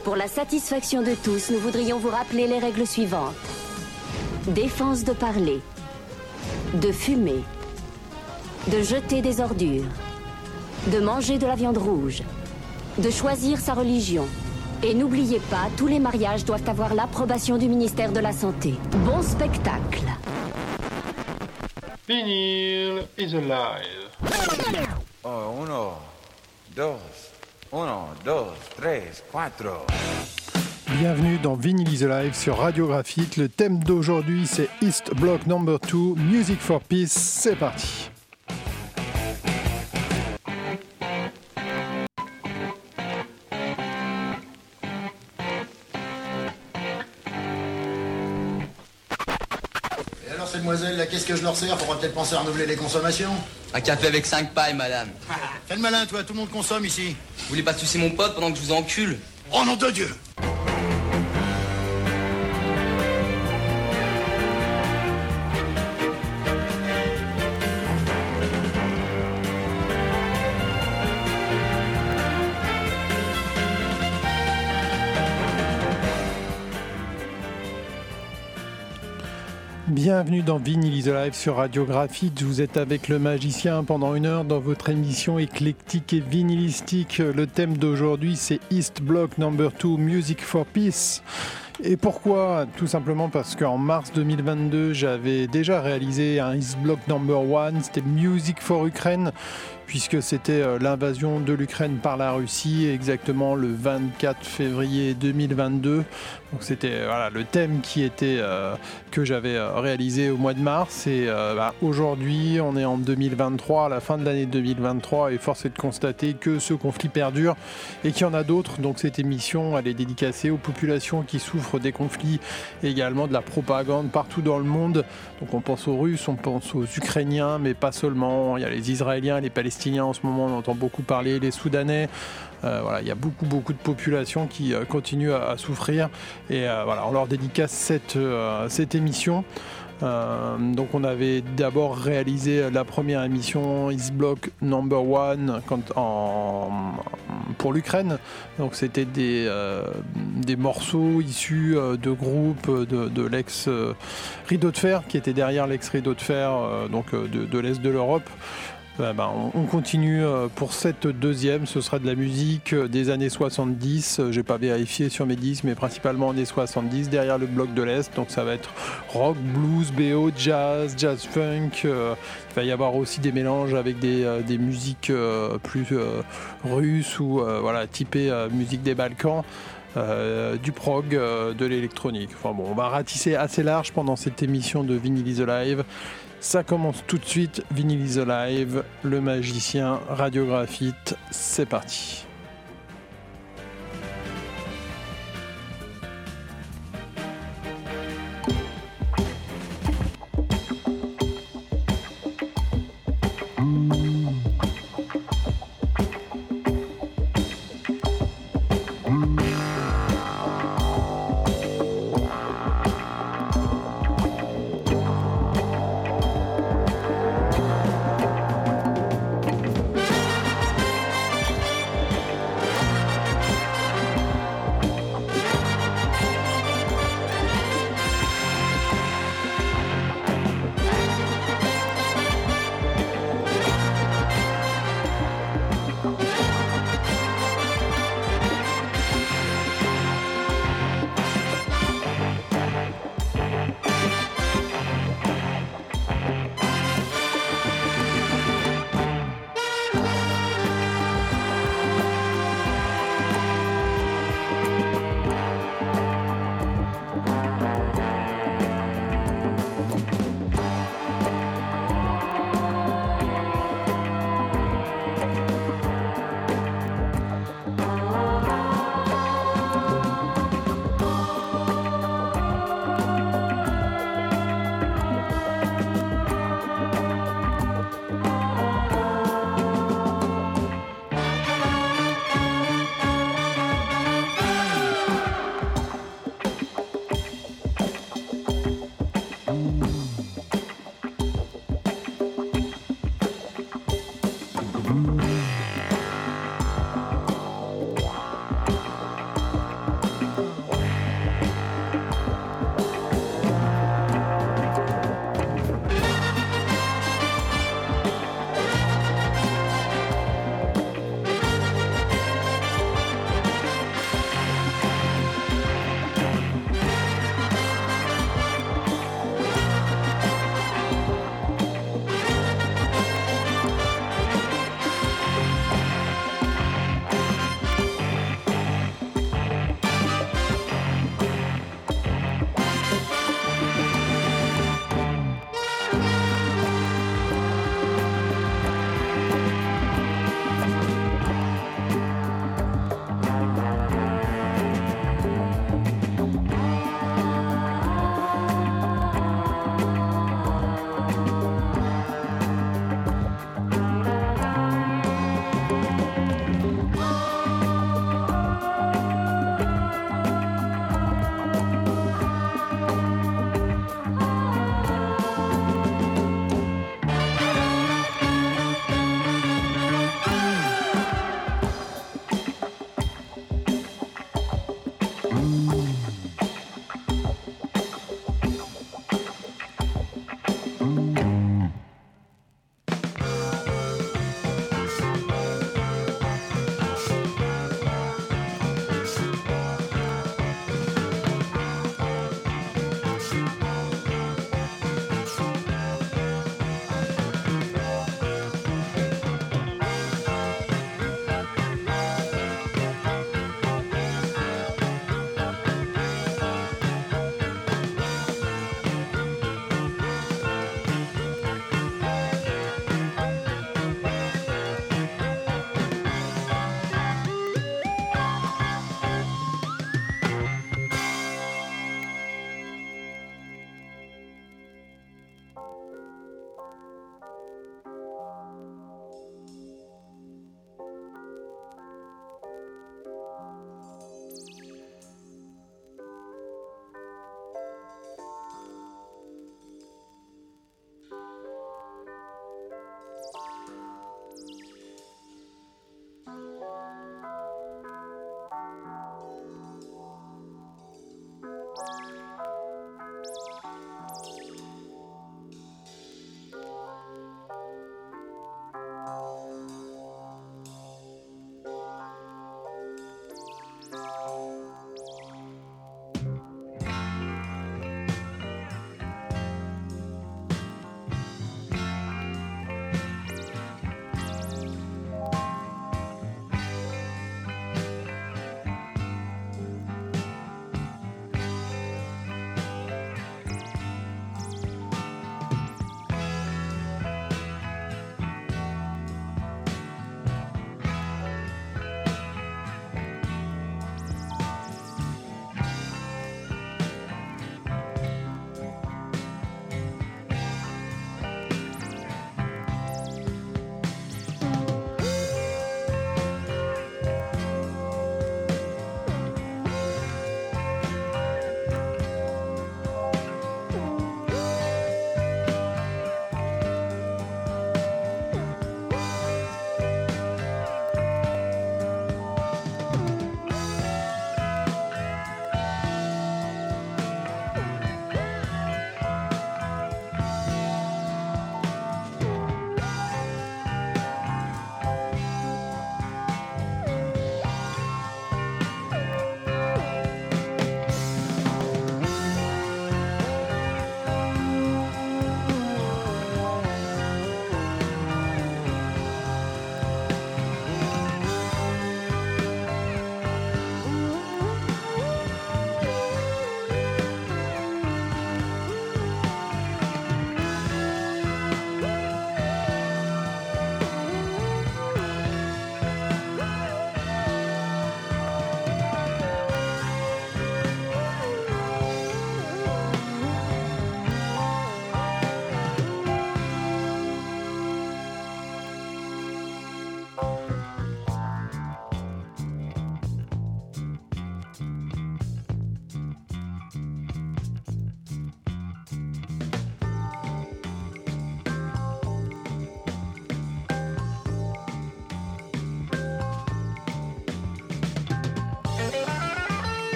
Pour la satisfaction de tous, nous voudrions vous rappeler les règles suivantes. Défense de parler, de fumer, de jeter des ordures, de manger de la viande rouge, de choisir sa religion. Et n'oubliez pas, tous les mariages doivent avoir l'approbation du ministère de la Santé. Bon spectacle. Vinyl is alive. Oh, 1, 2, 3, 4. Bienvenue dans Vinyl is Alive sur Radio Graphite. Le thème d'aujourd'hui c'est East Block No. 2, Music for Peace. C'est parti. Mademoiselle, là, qu'est-ce que je leur sers? Faudra peut-être penser à renouveler les consommations. Un café avec 5 pailles, madame. Fais le malin, toi, tout le monde consomme ici. Vous voulez pas sucer mon pote pendant que je vous encule? Oh nom de Dieu! Bienvenue dans Vinyl is Alive sur Radio Graphite. Vous êtes avec le magicien pendant 1 heure dans votre émission éclectique et vinylistique. Le thème d'aujourd'hui c'est East Block No. 2, Music for Peace. Et pourquoi? Tout simplement parce qu'en mars 2022, j'avais déjà réalisé un East Block No. 1, c'était Music for Ukraine, puisque c'était l'invasion de l'Ukraine par la Russie, exactement le 24 février 2022. Donc c'était le thème qui était que j'avais réalisé au mois de mars. Et aujourd'hui, on est en 2023, à la fin de l'année 2023, et force est de constater que ce conflit perdure et qu'il y en a d'autres. Donc cette émission, elle est dédicacée aux populations qui souffrent des conflits et également de la propagande partout dans le monde. Donc on pense aux Russes, on pense aux Ukrainiens, mais pas seulement. Il y a les Israéliens, les Palestiniens en ce moment, on entend beaucoup parler, les Soudanais. Il y a beaucoup de populations qui continuent à souffrir. Et on leur dédicace cette émission. Donc on avait d'abord réalisé la première émission East Block No. 1 pour l'Ukraine. Donc c'était des morceaux issus de groupes de l'ex rideau de fer qui était derrière l'ex rideau de fer de l'Est de l'Europe. On continue pour cette deuxième. Ce sera de la musique des années 70. J'ai pas vérifié sur mes disques, mais principalement années 70 derrière le bloc de l'Est. Donc ça va être rock, blues, BO, jazz funk. Il va y avoir aussi des mélanges avec des musiques plus russes ou typées musique des Balkans. Du prog, de l'électronique. On va ratisser assez large pendant cette émission de Vinyl is Alive. Ça commence tout de suite, Vinyl is Alive, le magicien, Radio Graphite, c'est parti.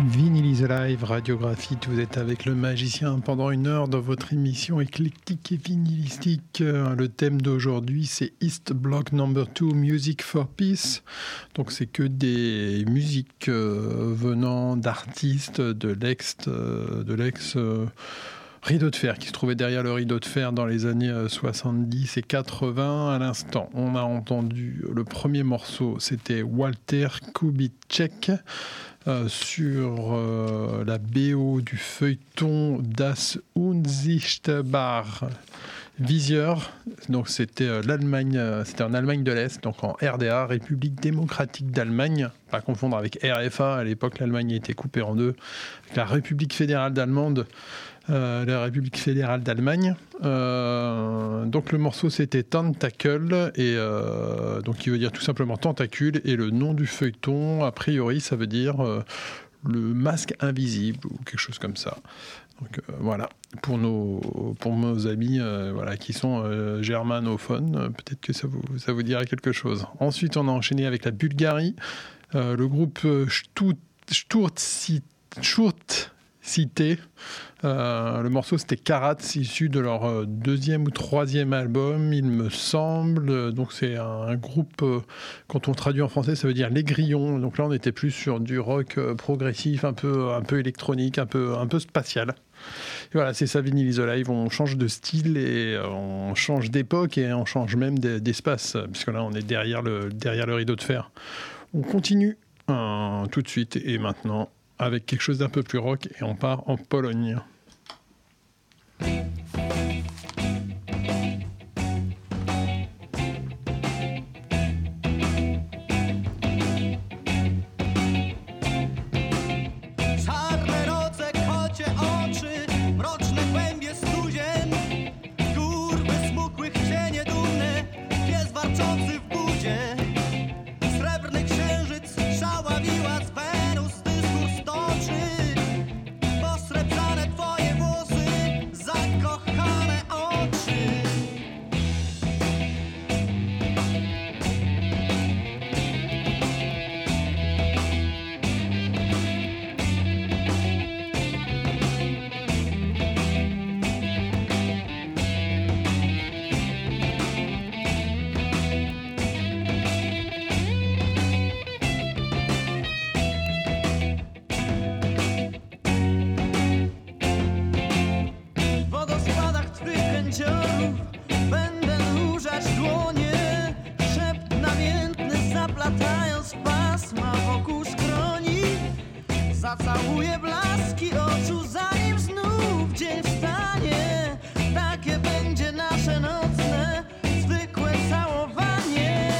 Vinyl is Alive, Radiographite, vous êtes avec le magicien pendant une heure dans votre émission éclectique et vinylistique. Le thème d'aujourd'hui, c'est East Block No. 2, Music for Peace. Donc c'est que des musiques venant d'artistes de l'ex rideau de fer qui se trouvait derrière le rideau de fer dans les années 70 et 80. À l'instant, on a entendu le premier morceau, c'était Walter Kubitschek sur la BO du feuilleton Das Unsichtbar Visier. Donc c'était l'Allemagne, c'était en Allemagne de l'Est, donc en RDA, République démocratique d'Allemagne, pas confondre avec RFA. À l'époque, l'Allemagne était coupée en deux, avec la République fédérale d'Allemagne. La République fédérale d'Allemagne. Donc le morceau c'était Tentacle, et donc qui veut dire tout simplement tentacule, et le nom du feuilleton a priori ça veut dire le masque invisible ou quelque chose comme ça. Donc voilà, pour nos amis voilà, qui sont germanophones, peut-être que ça vous dira quelque chose. Ensuite on a enchaîné avec la Bulgarie, le groupe Cité. Le morceau c'était Karat, issu de leur deuxième ou troisième album, il me semble. Donc c'est un groupe, quand on traduit en français, ça veut dire les grillons. Donc là on était plus sur du rock progressif, un peu électronique, un peu spatial. Et voilà, c'est ça, Vinyl is Alive. On change de style et on change d'époque et on change même d'espace, puisque là on est derrière le rideau de fer. On continue tout de suite et maintenant avec quelque chose d'un peu plus rock, et on part en Pologne. Zacałuję blaski oczu, zanim znów dzień wstanie. Takie będzie nasze nocne, zwykłe całowanie.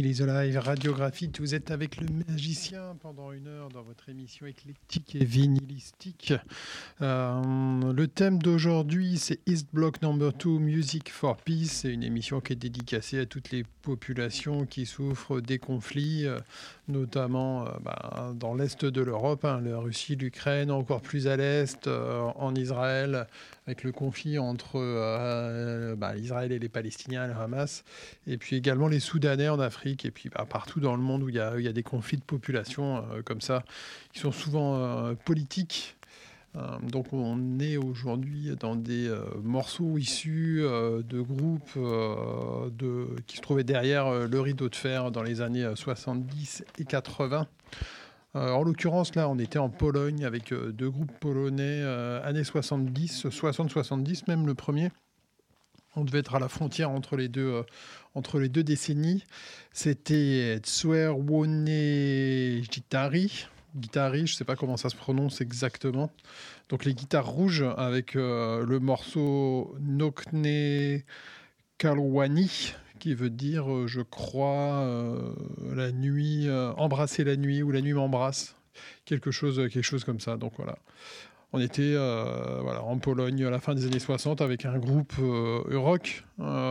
is Alive, radiographie. Vous êtes avec le magicien pendant 1 heure dans votre émission éclectique et vinylistique. Le thème d'aujourd'hui, c'est East Bloc No. 2, Music for Peace. C'est une émission qui est dédicacée à toutes les populations qui souffrent des conflits, notamment dans l'est de l'Europe, la Russie, l'Ukraine, encore plus à l'est, en Israël, avec le conflit entre Israël et les Palestiniens, le Hamas, et puis également les Soudanais en Afrique, et puis partout dans le monde où il y a des conflits de population comme ça, qui sont souvent politiques. Donc on est aujourd'hui dans des morceaux issus de groupes qui se trouvaient derrière le rideau de fer dans les années 70 et 80. En l'occurrence, là, on était en Pologne avec 2 groupes polonais années 70, 60-70, même le premier. On devait être à la frontière entre les deux décennies. C'était Czerwone Gitary, je ne sais pas comment ça se prononce exactement. Donc les guitares rouges avec le morceau Nokne Kalwani, qui veut dire, je crois, la nuit, embrasser la nuit, ou la nuit m'embrasse, quelque chose comme ça. Donc voilà, on était en Pologne à la fin des années 60 avec un groupe rock.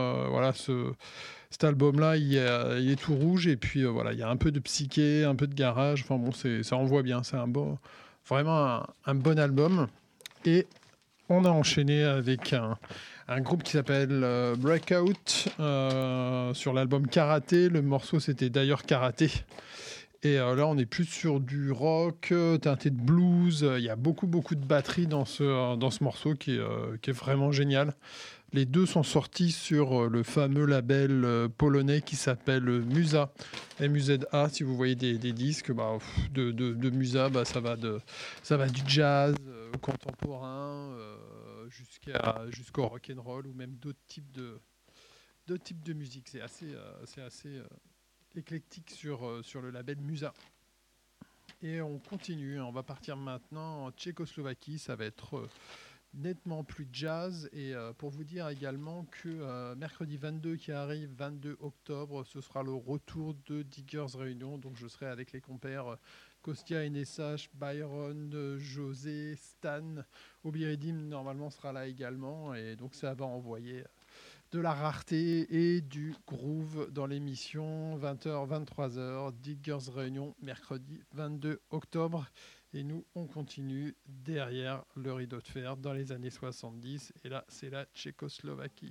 Cet album-là, il est tout rouge, et puis il y a un peu de psyché, un peu de garage. Enfin bon, ça envoie bien. C'est vraiment un bon album. Et on a enchaîné avec un groupe qui s'appelle Breakout sur l'album Karaté. Le morceau, c'était d'ailleurs Karaté. Et là, on est plus sur du rock teinté de blues. Il y a beaucoup de batterie dans ce morceau qui est vraiment génial. Les deux sont sortis sur le fameux label polonais qui s'appelle Muza, M-U-Z-A. Si vous voyez des disques de Muza, ça va du jazz contemporain jusqu'au rock and roll, ou même d'autres types de musique. C'est assez éclectique sur le label Muza. Et on continue. On va partir maintenant en Tchécoslovaquie. Ça va être nettement plus jazz, et pour vous dire également que mercredi 22 qui arrive, 22 octobre, ce sera le retour de Diggers Réunion. Donc je serai avec les compères Kostia, NSH, Byron, José, Stan. Obliredim normalement sera là également, et donc ça va envoyer de la rareté et du groove dans l'émission 20h, 23h, Diggers Réunion, mercredi 22 octobre. Et nous, on continue derrière le rideau de fer dans les années 70. Et là, c'est la Tchécoslovaquie.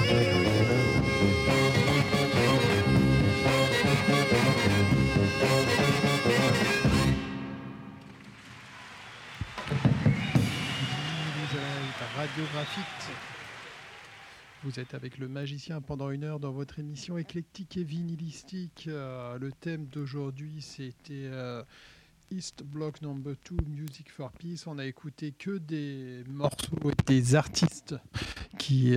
Radiographite. Vous êtes avec le magicien pendant 1 heure dans votre émission éclectique et vinylistique. Le thème d'aujourd'hui, c'était East Bloc No. 2 Music for Peace. On a écouté que des morceaux et des artistes qui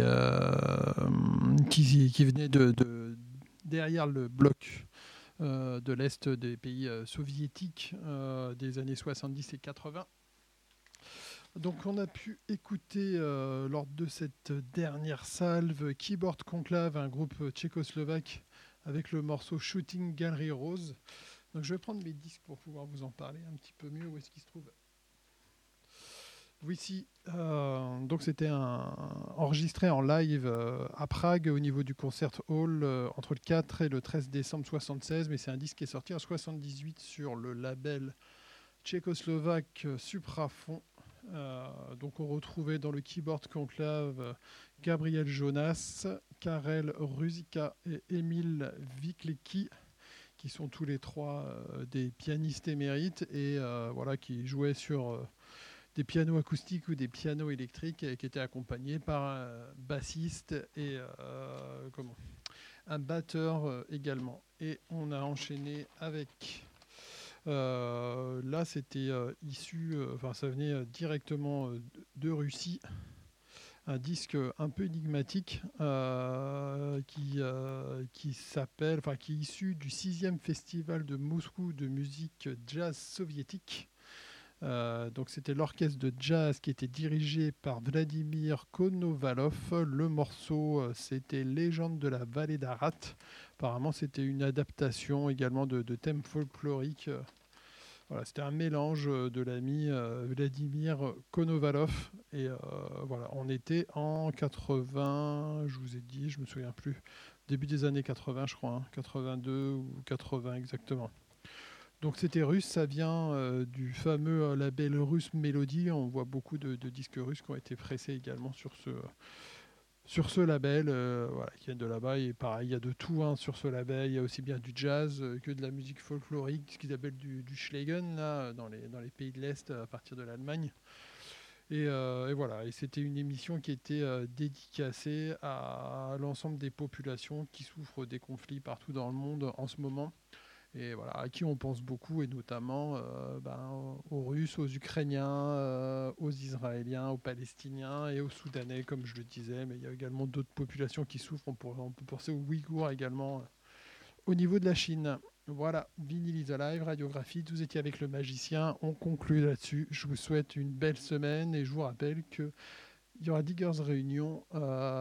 venaient de derrière le bloc de l'Est des pays soviétiques des années 70 et 80. Donc on a pu écouter lors de cette dernière salve Keyboard Conclave, un groupe tchécoslovaque avec le morceau Shooting Gallery Rose. Donc je vais prendre mes disques pour pouvoir vous en parler un petit peu mieux. Où est-ce qu'ils se trouvent ? Voici, donc c'était enregistré en live à Prague au niveau du Concert Hall entre le 4 et le 13 décembre 1976, mais c'est un disque qui est sorti en 1978 sur le label tchécoslovaque Suprafon. Donc on retrouvait dans le Keyboard Conclave Gabriel Jonas, Karel Ruzicka et Emil Viklecki, qui sont tous les trois des pianistes émérites et voilà, qui jouaient sur des pianos acoustiques ou des pianos électriques et qui étaient accompagnés par un bassiste et un batteur également. Et on a enchaîné avec... là, c'était issu, ça venait directement de Russie, un disque un peu énigmatique qui s'appelle, qui est issu du 6e festival de Moscou de musique jazz soviétique. Donc c'était l'orchestre de jazz qui était dirigé par Vladimir Konovalov. Le morceau, c'était Légende de la vallée d'Arat. Apparemment, c'était une adaptation également de thèmes folkloriques. Voilà, c'était un mélange de l'ami Vladimir Konovalov. Et voilà, on était en 80, je vous ai dit, je me souviens plus, début des années 80, je crois, 82 ou 80 exactement. Donc c'était russe, ça vient du fameux label russe Melody. On voit beaucoup de disques russes qui ont été pressés également sur ce label, qui viennent de là-bas. Et pareil, il y a de tout sur ce label. Il y a aussi bien du jazz que de la musique folklorique, ce qu'ils appellent du Schlagen, là, dans les pays de l'Est, à partir de l'Allemagne. Et voilà, et c'était une émission qui était dédicacée à l'ensemble des populations qui souffrent des conflits partout dans le monde en ce moment. Et voilà, à qui on pense beaucoup, et notamment aux Russes, aux Ukrainiens, aux Israéliens, aux Palestiniens et aux Soudanais, comme je le disais. Mais il y a également d'autres populations qui souffrent. On peut penser aux Ouïghours également au niveau de la Chine. Voilà, Vinyl is Alive, Radiographite. Vous étiez avec le magicien. On conclut là-dessus. Je vous souhaite une belle semaine et je vous rappelle que il y aura Diggers Réunion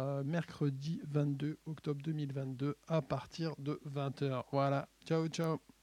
mercredi 22 octobre 2022 à partir de 20h. Voilà, ciao, ciao.